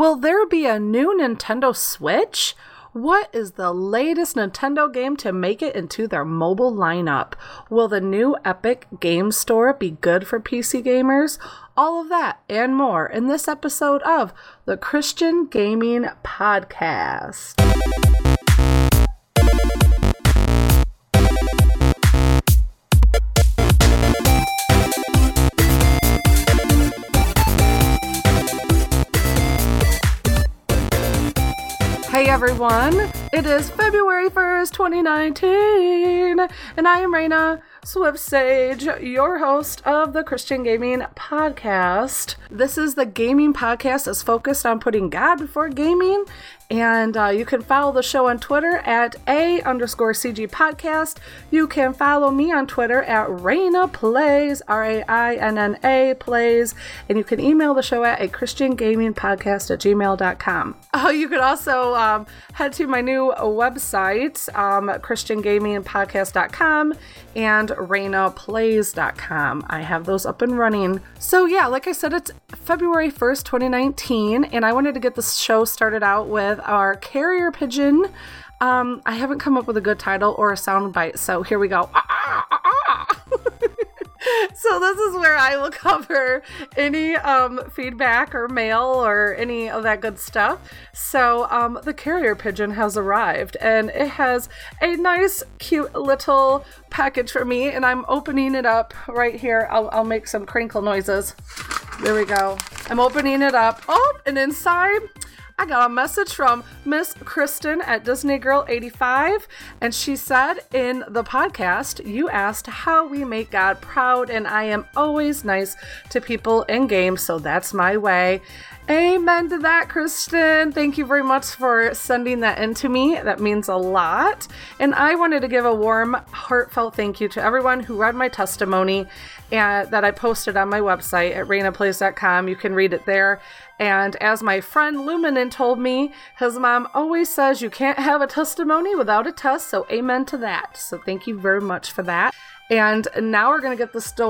Will there be a new Nintendo Switch? What is the latest Nintendo game to make it into their mobile lineup? Will the new Epic Game Store be good for PC gamers? All of that and more in this episode of the Christian Gaming Podcast. Hey everyone, it is February 1st, 2019, and I am Raina Swift Sage, your host of the Christian Gaming Podcast. This is the gaming podcast that's focused on putting God before gaming, and you can follow the show on Twitter at @_CG Podcast. You can follow me on Twitter at Raina Plays, RAINNA Plays, and you can email the show at christiangamingpodcast@gmail.com. You could also head to my new website, christiangamingpodcast.com and rainaplays.com. I have those up and running. So yeah, like I said, it's February 1st, 2019, and I wanted to get this show started out with our carrier pigeon. I haven't come up with a good title or a sound bite, so here we go. So this is where I will cover any feedback or mail or any of that good stuff. So the carrier pigeon has arrived, and it has a nice, cute little package for me, and I'm opening it up right here. I'll make some crinkle noises. There we go. I'm opening it up. Oh, and inside, I got a message from Miss Kristen at Disney Girl 85, and she said, in the podcast, you asked how we make God proud, and I am always nice to people in games, so that's my way. Amen to that, Kristen. Thank you very much for sending that in to me. That means a lot. And I wanted to give a warm, heartfelt thank you to everyone who read my testimony that I posted on my website at rainaplays.com. You can read it there. And as my friend Luminen told me, his mom always says you can't have a testimony without a test, so amen to that. So thank you very much for that. And now we're going to get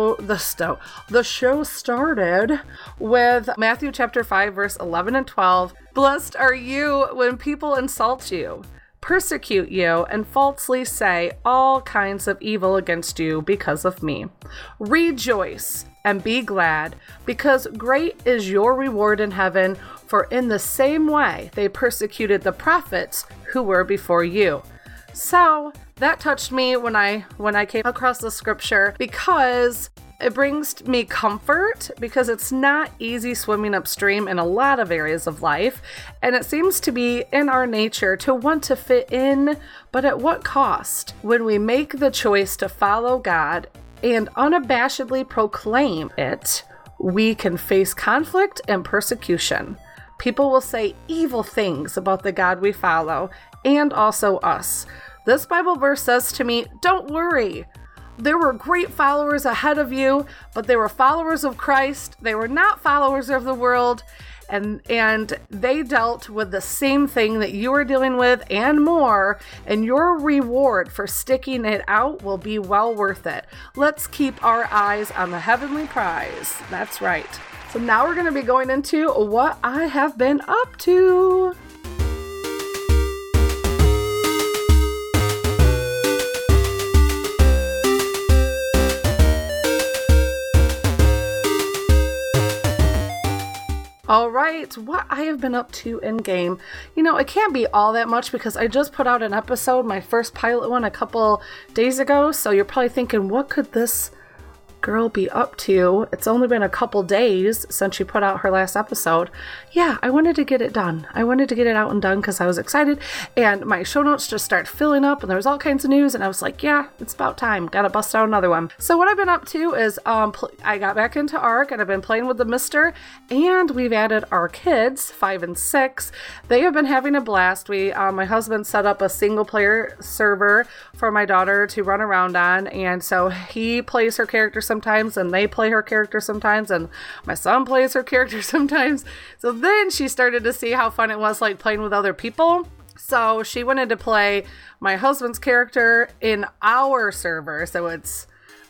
the show started with Matthew chapter 5, verse 11 and 12. Blessed are you when people insult you, persecute you, and falsely say all kinds of evil against you because of me. Rejoice and be glad, because great is your reward in heaven, for in the same way they persecuted the prophets who were before you. So that touched me when I came across the scripture, because it brings me comfort, because it's not easy swimming upstream in a lot of areas of life, and it seems to be in our nature to want to fit in, but at what cost? When we make the choice to follow God and unabashedly proclaim it, we can face conflict and persecution. People will say evil things about the God we follow, and also us. This Bible verse says to me, don't worry. There were great followers ahead of you, but they were followers of Christ. They were not followers of the world, and they dealt with the same thing that you are dealing with and more, and your reward for sticking it out will be well worth it. Let's keep our eyes on the heavenly prize. That's right. So now we're going to be going into what I have been up to. All right, what I have been up to in game. It can't be all that much because I just put out an episode, my first pilot one, a couple days ago. So you're probably thinking, what could this girl be up to? It's only been a couple days since she put out her last episode. Yeah, I wanted to get it done. I wanted to get it out and done because I was excited, and my show notes just started filling up, and there was all kinds of news, and I was like, yeah, it's about time. Gotta bust out another one. So what I've been up to is I got back into Ark, and I've been playing with the Mister, and we've added our kids, 5 and 6. They have been having a blast. My husband set up a single player server for my daughter to run around on, and so he plays her character sometimes, and they play her character sometimes, and my son plays her character sometimes. So then she started to see how fun it was, like, playing with other people. So she wanted to play my husband's character in our server. So it's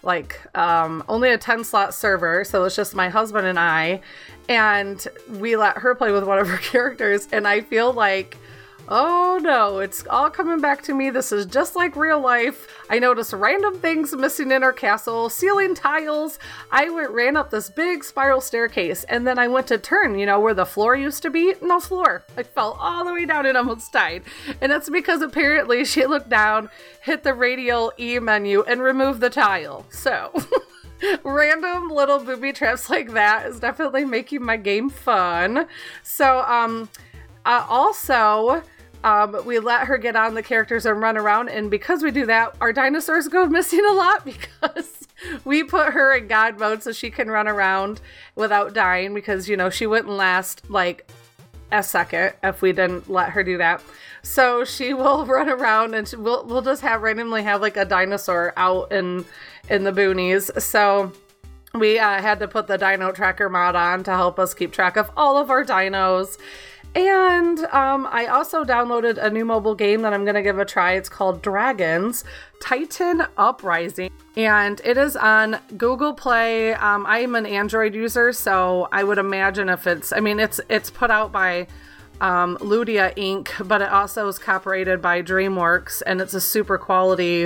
only a 10 slot server, so it's just my husband and I, and we let her play with one of her characters, and I feel like, oh no, it's all coming back to me. This is just like real life. I noticed random things missing in our castle, ceiling tiles. I ran up this big spiral staircase, and then I went to turn, where the floor used to be. No floor. I fell all the way down and almost died. And that's because apparently she looked down, hit the radial E menu, and removed the tile. So... random little booby traps like that is definitely making my game fun. So, also, we let her get on the characters and run around, and because we do that, our dinosaurs go missing a lot because we put her in God mode so she can run around without dying, because, she wouldn't last, like, a second if we didn't let her do that. So she will run around, and we'll just randomly have, like, a dinosaur out in the boonies. So... we had to put the Dino Tracker mod on to help us keep track of all of our dinos. And I also downloaded a new mobile game that I'm going to give a try. It's called Dragons Titan Uprising. And it is on Google Play. I'm an Android user, so I would imagine it's put out by Ludia Inc., but it also is copyrighted by DreamWorks, and it's a super quality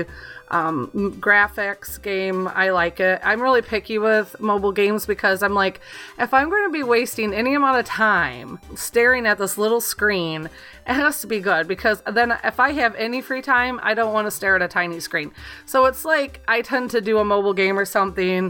graphics game. I like it. I'm really picky with mobile games because I'm like, if I'm going to be wasting any amount of time staring at this little screen, it has to be good, because then if I have any free time, I don't want to stare at a tiny screen. So it's like I tend to do a mobile game or something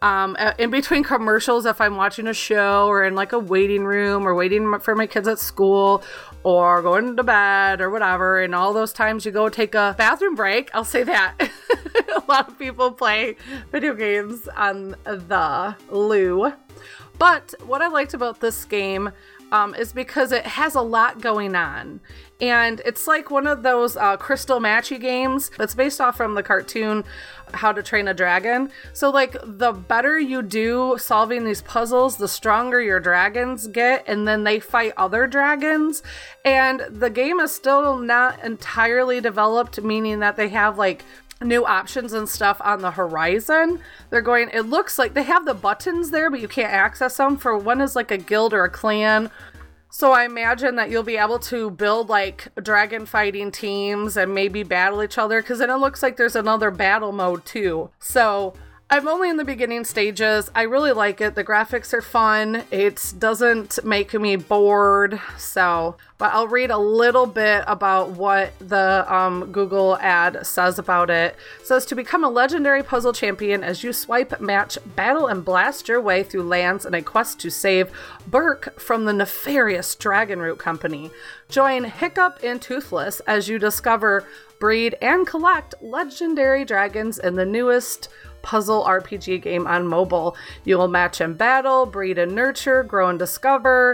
in between commercials if I'm watching a show, or in like a waiting room, or waiting for my kids at school, or going to bed, or whatever. And all those times you go take a bathroom break, I'll say that. A lot of people play video games on the loo. But what I liked about this game is because it has a lot going on. And it's like one of those crystal matchy games. It's based off from the cartoon How to Train a Dragon. So like the better you do solving these puzzles, the stronger your dragons get, and then they fight other dragons. And the game is still not entirely developed, meaning that they have like new options and stuff on the horizon. It looks like they have the buttons there, but you can't access them. For one is like a guild or a clan. So I imagine that you'll be able to build like dragon fighting teams and maybe battle each other, because then it looks like there's another battle mode too. So I'm only in the beginning stages. I really like it. The graphics are fun. It doesn't make me bored. But I'll read a little bit about what the Google ad says about it. It says, to become a legendary puzzle champion as you swipe, match, battle, and blast your way through lands in a quest to save Burke from the nefarious Dragonroot Company. Join Hiccup and Toothless as you discover, breed, and collect legendary dragons in the newest puzzle RPG game on mobile. You will match and battle, breed and nurture, grow and discover.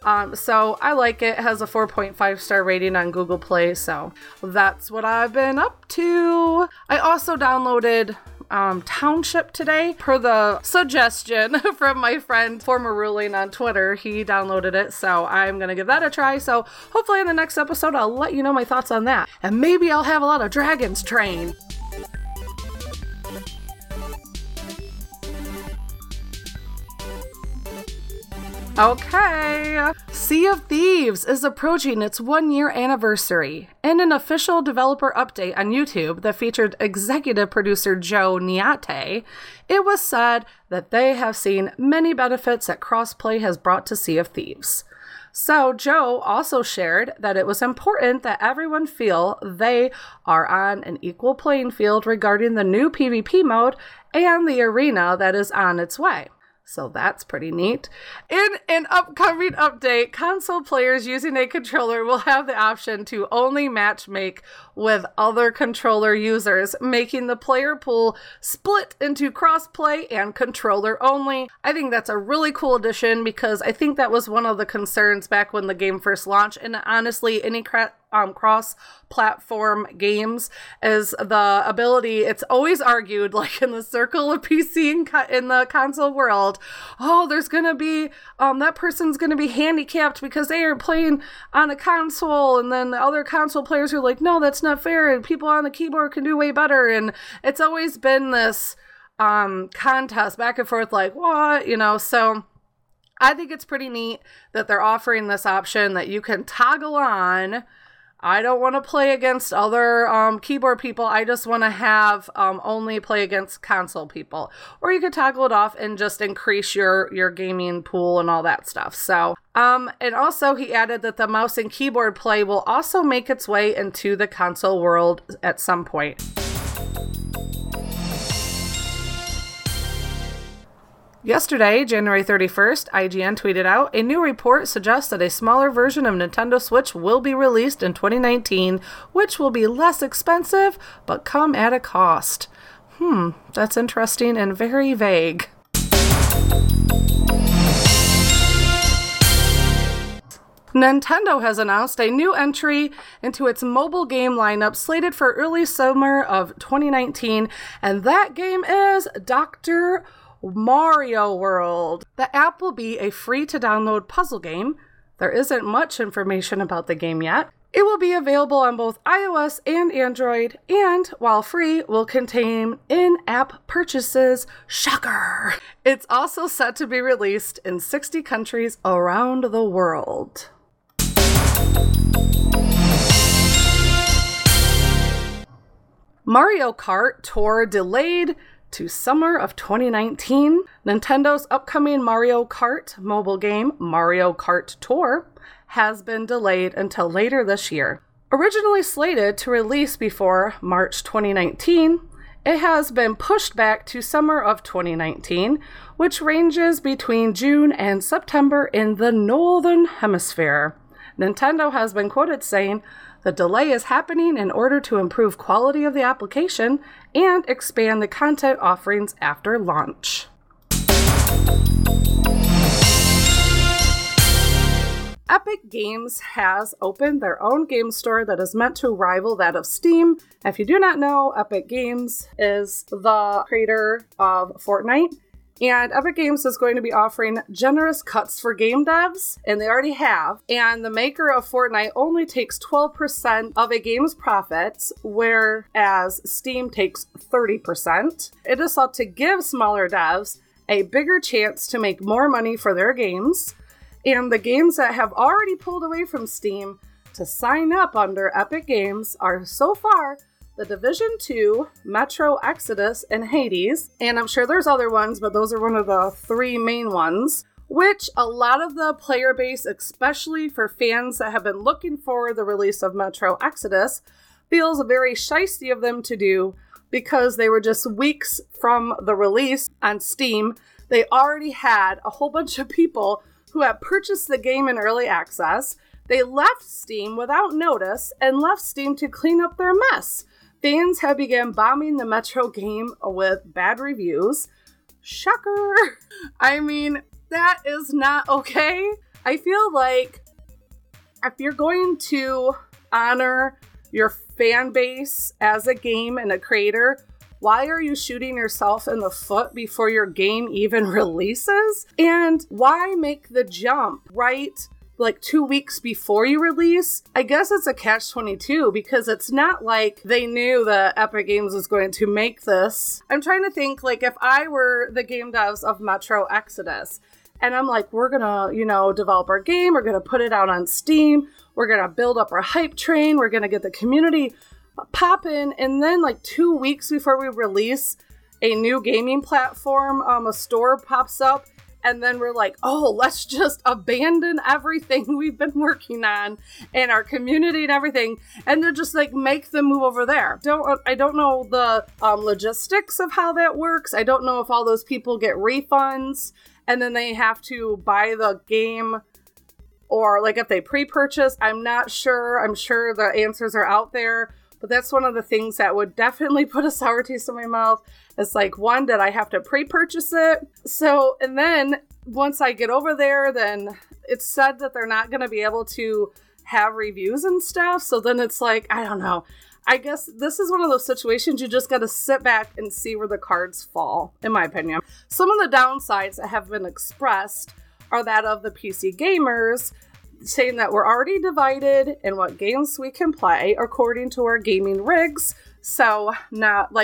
So I like it. It has a 4.5 star rating on Google Play, so that's what I've been up to. I also downloaded Township today per the suggestion from my friend Former Ruling on Twitter. He downloaded it, so I'm gonna give that a try. So hopefully in the next episode I'll let you know my thoughts on that, and maybe I'll have a lot of dragons trained. Okay, Sea of Thieves is approaching its 1-year anniversary. In an official developer update on YouTube that featured executive producer Joe Niate, it was said that they have seen many benefits that crossplay has brought to Sea of Thieves. So Joe also shared that it was important that everyone feel they are on an equal playing field regarding the new PvP mode and the arena that is on its way. So that's pretty neat. In an upcoming update, console players using a controller will have the option to only matchmake with other controller users, making the player pool split into crossplay and controller only. I think that's a really cool addition, because I think that was one of the concerns back when the game first launched, and honestly, any cross-platform games is the ability. It's always argued, like in the circle of PC and in the console world, oh, there's gonna be that person's gonna be handicapped because they are playing on a console, and then the other console players are like, no, that's not fair, and people on the keyboard can do way better. And it's always been this contests back and forth, like, what, so I think it's pretty neat that they're offering this option that you can toggle on. I don't want to play against other keyboard people. I just want to have only play against console people. Or you could toggle it off and just increase your gaming pool and all that stuff. So, and also he added that the mouse and keyboard play will also make its way into the console world at some point. Yesterday, January 31st, IGN tweeted out, a new report suggests that a smaller version of Nintendo Switch will be released in 2019, which will be less expensive, but come at a cost. That's interesting and very vague. Nintendo has announced a new entry into its mobile game lineup slated for early summer of 2019, and that game is Dr. Mario World. The app will be a free-to-download puzzle game. There isn't much information about the game yet. It will be available on both iOS and Android, and while free, will contain in-app purchases. Shocker! It's also set to be released in 60 countries around the world. Mario Kart Tour delayed to summer of 2019. Nintendo's upcoming Mario Kart mobile game, Mario Kart Tour, has been delayed until later this year. Originally slated to release before March 2019, it has been pushed back to summer of 2019, which ranges between June and September in the Northern Hemisphere. Nintendo has been quoted saying, "The delay is happening in order to improve quality of the application and expand the content offerings after launch." Epic Games has opened their own game store that is meant to rival that of Steam. If you do not know, Epic Games is the creator of Fortnite. And Epic Games is going to be offering generous cuts for game devs, and they already have. And the maker of Fortnite only takes 12% of a game's profits, whereas Steam takes 30%. It is thought to give smaller devs a bigger chance to make more money for their games. And the games that have already pulled away from Steam to sign up under Epic Games are so far The Division 2, Metro Exodus, and Hades. And I'm sure there's other ones, but those are one of the three main ones, which a lot of the player base, especially for fans that have been looking for the release of Metro Exodus, feels very shysty of them to do because they were just weeks from the release on Steam. They already had a whole bunch of people who had purchased the game in early access. They left Steam without notice and left Steam to clean up their mess. Fans have begun bombing the Metro game with bad reviews. Shocker! I mean, that is not okay. I feel like if you're going to honor your fan base as a game and a creator, why are you shooting yourself in the foot before your game even releases? And why make the jump right like 2 weeks before you release? I guess it's a catch-22 because it's not like they knew that Epic Games was going to make this. I'm trying to think, like, if I were the game devs of Metro Exodus and I'm like, we're gonna, develop our game, we're gonna put it out on Steam, we're gonna build up our hype train, we're gonna get the community popping, and then like 2 weeks before we release a new gaming platform, a store pops up. And then we're like, oh, let's just abandon everything we've been working on and our community and everything, and then just like make the move over there. I don't know the logistics of how that works. I don't know if all those people get refunds and then they have to buy the game, or like if they pre-purchase. I'm not sure. I'm sure the answers are out there. But that's one of the things that would definitely put a sour taste in my mouth. It's like, one, did I have to pre-purchase it? So, and then once I get over there, then it's said that they're not going to be able to have reviews and stuff. So then it's like, I don't know. I guess this is one of those situations you just got to sit back and see where the cards fall, in my opinion. Some of the downsides that have been expressed are that of the PC gamers, saying that we're already divided in what games we can play according to our gaming rigs. So not like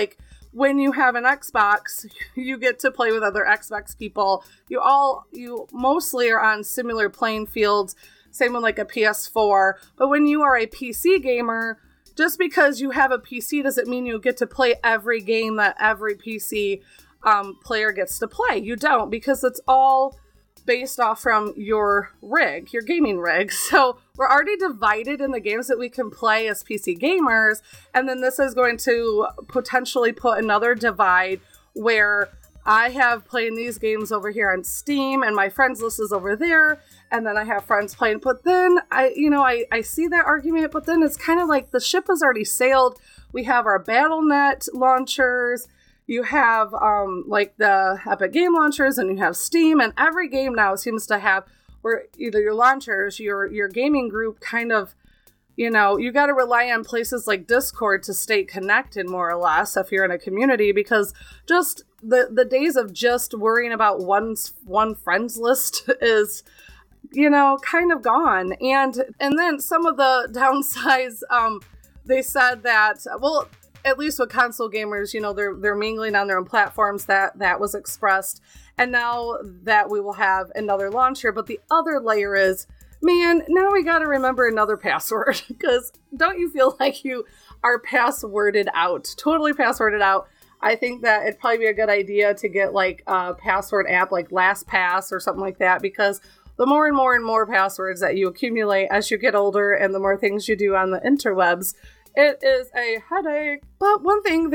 when you have an Xbox, you get to play with other Xbox people. You mostly are on similar playing fields, same with like a PS4. But when you are a PC gamer, just because you have a PC doesn't mean you get to play every game that every PC player gets to play. You don't, because it's all based off from your rig, your gaming rig. So we're already divided in the games that we can play as PC gamers, and then this is going to potentially put another divide where I have playing these games over here on Steam and my friends list is over there, and then I have friends playing. But then I see that argument, but then it's kind of like the ship has already sailed. We have our Battle.net launchers. You have like the Epic Game launchers, and you have Steam, and every game now seems to have, where either your launchers, your gaming group kind of, you got to rely on places like Discord to stay connected more or less if you're in a community, because just the days of just worrying about one friends list is, kind of gone. And then some of the downsides, they said that, well, at least with console gamers, they're mingling on their own platforms. That was expressed. And now that we will have another launcher. But the other layer is, man, now we got to remember another password. Because don't you feel like you are passworded out? Totally passworded out. I think that it'd probably be a good idea to get like a password app like LastPass or something like that. Because the more and more and more passwords that you accumulate as you get older and the more things you do on the interwebs, it is a headache. But one thing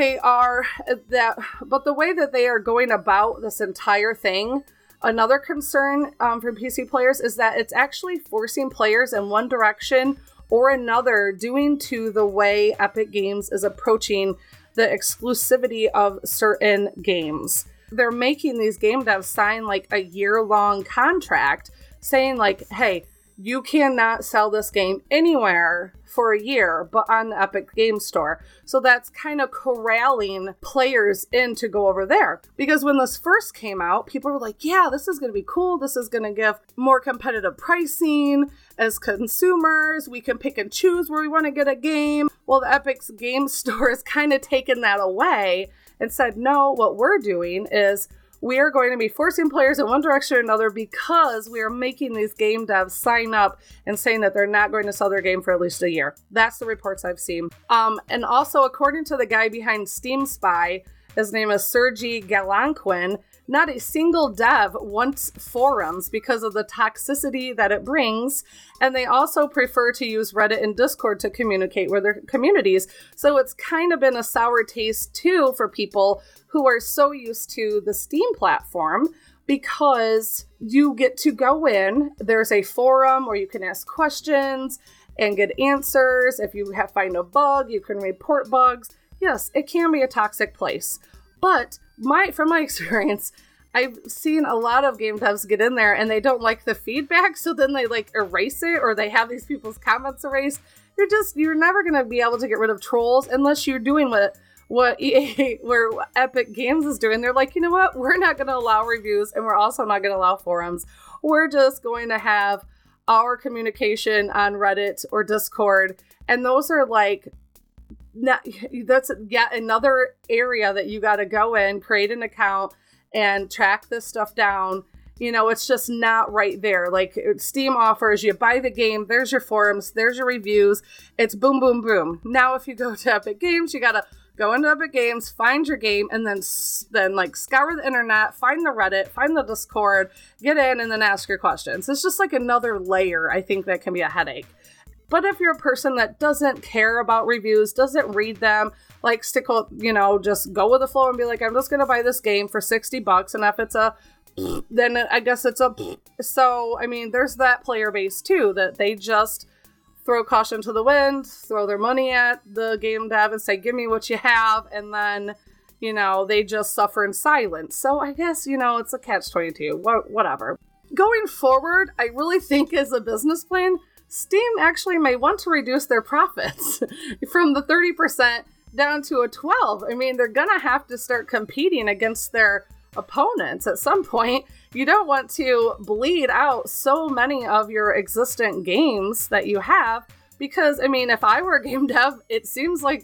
but the way that they are going about this entire thing, another concern from PC players is that it's actually forcing players in one direction or another, due to the way Epic Games is approaching the exclusivity of certain games. They're making these game devs sign like a year-long contract saying like, hey, you cannot sell this game anywhere for a year, but on the Epic Game Store. So that's kind of corralling players in to go over there. Because when this first came out, people were like, yeah, this is going to be cool. This is going to give more competitive pricing. As consumers, we can pick and choose where we want to get a game. Well, the Epic's Game Store has kind of taken that away and said, no, what we're doing is we are going to be forcing players in one direction or another because we are making these game devs sign up and saying that they're not going to sell their game for at least a year. That's the reports I've seen. And also, according to the guy behind Steam Spy, his name is Sergey Galanquin, not a single dev wants forums because of the toxicity that it brings, and they also prefer to use Reddit and Discord to communicate with their communities. So it's kind of been a sour taste too for people who are so used to the Steam platform, because you get to go in, there's a forum where you can ask questions and get answers. If you find a bug, you can report bugs. Yes, it can be a toxic place. But from my experience, I've seen a lot of game devs get in there and they don't like the feedback, so then they like erase it, or they have these people's comments erased. You're never going to be able to get rid of trolls unless you're doing what EA, where Epic Games is doing. They're like, you know what? We're not going to allow reviews, and we're also not going to allow forums. We're just going to have our communication on Reddit or Discord, and those are like, that's yet another area that you got to go in, create an account, and track this stuff down. It's just not right there. Like Steam offers, you buy the game, there's your forums, there's your reviews. It's boom, boom, boom. Now, if you go to Epic Games, you got to go into Epic Games, find your game, and then like scour the internet, find the Reddit, find the Discord, get in, and then ask your questions. It's just like another layer, I think, that can be a headache. But if you're a person that doesn't care about reviews, doesn't read them, likes to, just go with the flow and be like, I'm just going to buy this game for $60, and if it's then I guess it's a. So, I mean, there's that player base too, that they just throw caution to the wind, throw their money at the game dev and say, give me what you have, and then, they just suffer in silence. So I guess, it's a catch-22, whatever. Going forward, I really think as a business plan, Steam actually may want to reduce their profits from the 30% down to a 12%. I mean, they're going to have to start competing against their opponents at some point. You don't want to bleed out so many of your existing games that you have, because, I mean, if I were a game dev, it seems like,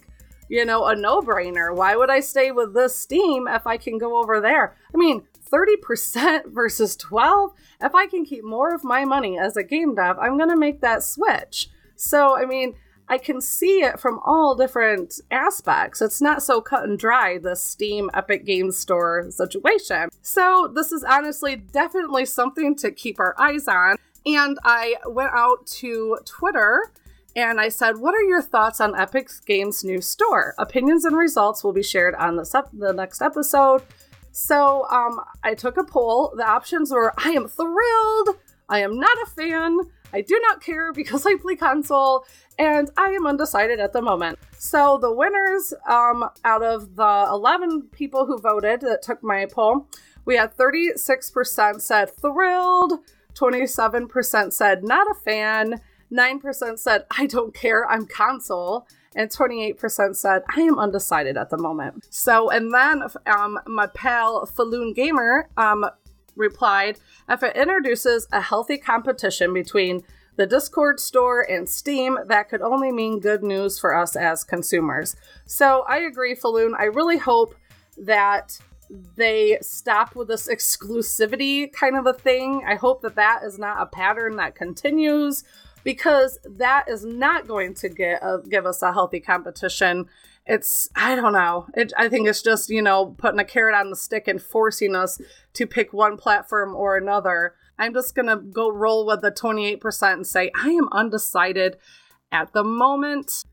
a no-brainer. Why would I stay with this Steam if I can go over there? I mean, 30% versus 12? If I can keep more of my money as a game dev, I'm going to make that switch. So, I mean, I can see it from all different aspects. It's not so cut and dry, the Steam Epic Games Store situation. So this is honestly definitely something to keep our eyes on. And I went out to Twitter and I said, what are your thoughts on Epic Games' new store? Opinions and results will be shared on the next episode. So I took a poll. The options were, I am thrilled, I am not a fan, I do not care because I play console, and I am undecided at the moment. So the winners, out of the 11 people who voted that took my poll, we had 36% said thrilled, 27% said not a fan, 9% said I don't care, I'm console, and 28% said I am undecided at the moment. So, and then my pal Falloon Gamer replied, if it introduces a healthy competition between the Discord store and Steam, that could only mean good news for us as consumers. So I agree, Falloon. I really hope that they stop with this exclusivity kind of a thing. I hope that that is not a pattern that continues, because that is not going to give us a healthy competition. I don't know. I think it's just, putting a carrot on the stick and forcing us to pick one platform or another. I'm just going to go roll with the 28% and say I am undecided at the moment.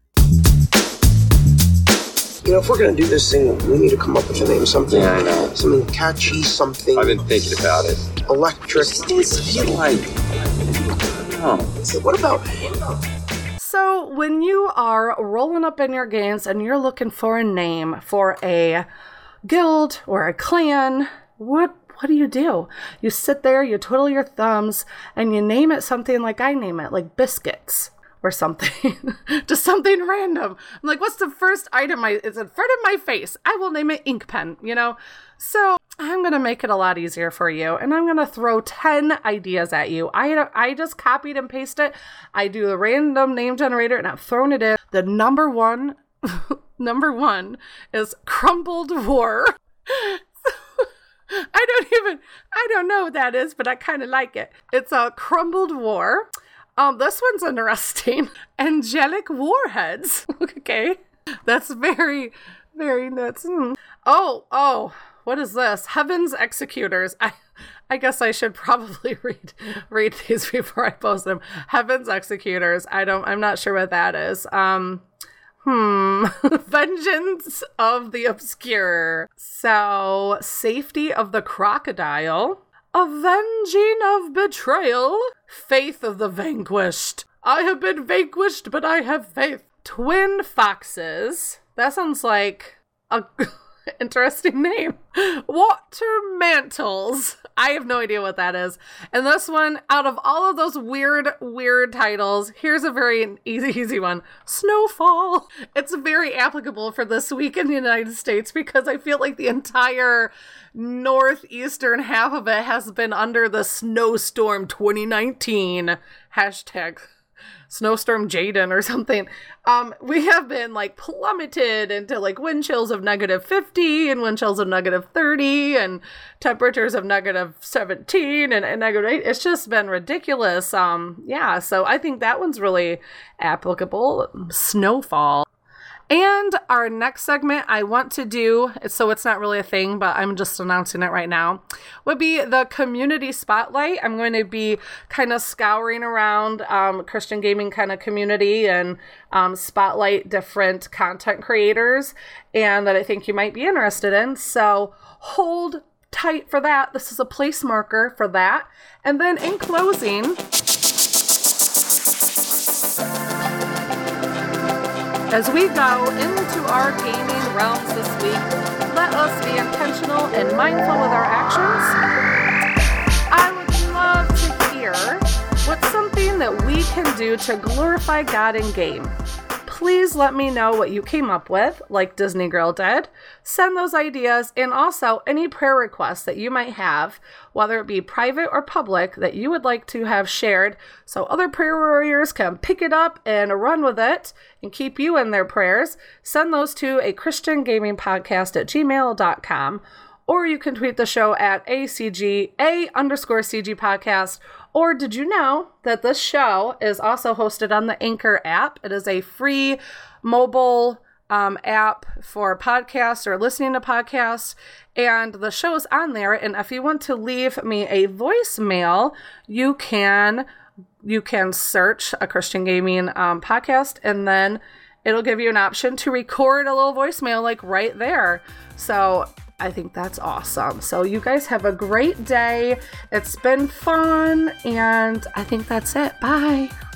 If we're going to do this thing, we need to come up with a name. Something, yeah, I know. Something catchy, something... I've been thinking about it. Electric. This feel like... So what about... So when you are rolling up in your games and you're looking for a name for a guild or a clan, what do? You sit there, you twiddle your thumbs, and you name it something like I name it, like biscuits or something. Just something random. I'm like, what's the first item it's in front of my face? I will name it ink pen, So I'm going to make it a lot easier for you, and I'm going to throw 10 ideas at you. I just copied and pasted it. I do a random name generator, and I've thrown it in. The number one is Crumbled War. I don't know what that is, but I kind of like it. It's a Crumbled War. This one's interesting. Angelic Warheads. Okay. That's very, very nuts. Oh, what is this? Heaven's Executors. I guess I should probably read these before I post them. Heaven's Executors. I'm not sure what that is. Vengeance of the Obscure. So, Safety of the Crocodile. Avenging of Betrayal. Faith of the Vanquished. I have been vanquished, but I have faith. Twin Foxes. That sounds like a interesting name. Water Mantles. I have no idea what that is. And this one, out of all of those weird titles, here's a very easy one. Snowfall. It's very applicable for this week in the United States because I feel like the entire northeastern half of it has been under the snowstorm 2019 hashtag. Snowstorm Jaden or something. We have been plummeted into wind chills of -50 and wind chills of -30 and temperatures of -17 and -8. It's just been ridiculous. So I think that one's really applicable. Snowfall. And our next segment I want to do, so it's not really a thing, but I'm just announcing it right now, would be the community spotlight. I'm going to be kind of scouring around Christian gaming kind of community and spotlight different content creators and that I think you might be interested in. So hold tight for that. This is a place marker for that. And then in closing, as we go into our gaming realms this week, let us be intentional and mindful with our actions. I would love to hear what's something that we can do to glorify God in game. please let me know what you came up with, like Disney Girl did. Send those ideas and also any prayer requests that you might have, whether it be private or public, that you would like to have shared so other prayer warriors can pick it up and run with it and keep you in their prayers. Send those to a christiangamingpodcast@gmail.com, or you can tweet the show at @CG podcast. Or did you know that this show is also hosted on the Anchor app? It is a free mobile app for podcasts or listening to podcasts, and the show's on there. And if you want to leave me a voicemail, you can search a Christian Gaming podcast, and then it'll give you an option to record a little voicemail like right there. So I think that's awesome. So you guys have a great day. It's been fun, and I think that's it. Bye.